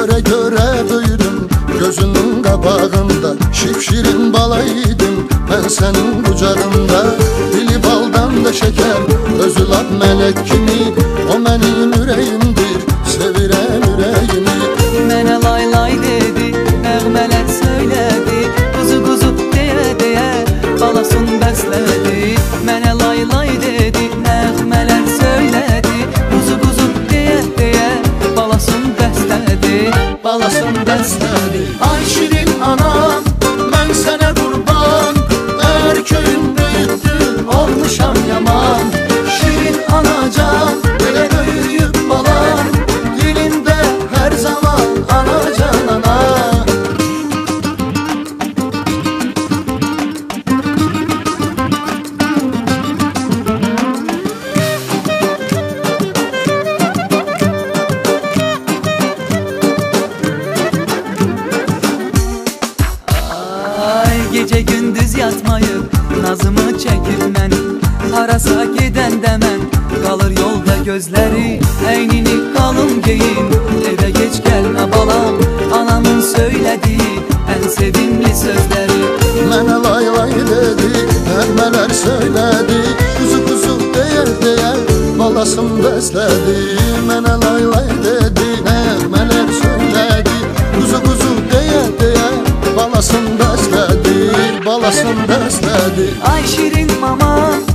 göre göre büyüdüm gözünün qabağında. Şipşirin balaydım ben senin kucağında. Dili baldan da şeker, özü lap melek kimi. O benim ürəyimdir, sevirəm ürəyimi. Mənə lay lay dedi, nəğmələr söylədi, quzu quzu deyə deyə balasın bəslədi. Mənə lay lay dedi, nəğmələr söylədi, quzu quzu deyə deyə balasın bəslədi, balasın bəslədi. Ay şirin anam, mən sənə qurban, ər köyün böyütdü, olmuşam yaman. Şirin anacan, belə böyüyüb balam, dilində hər zaman anacan ana. Gece gündüz yatmayıp nazımı çekip mən harasa gedəndə mən qalır yolda gözləri. Əynini qalın geyin, evə geç gəlmə balam, anamın söylədiyi ən sevimli sözləri. Mənə lay lay dedi, nəğmələr söylədi, quzu quzu deyə deyə balasın bəslədi. Mənə lay lay dedi, nəğmələr söylədi, quzu quzu deyə deyə balasın bəslədi, balasın bəslədi. Ay şirin mama,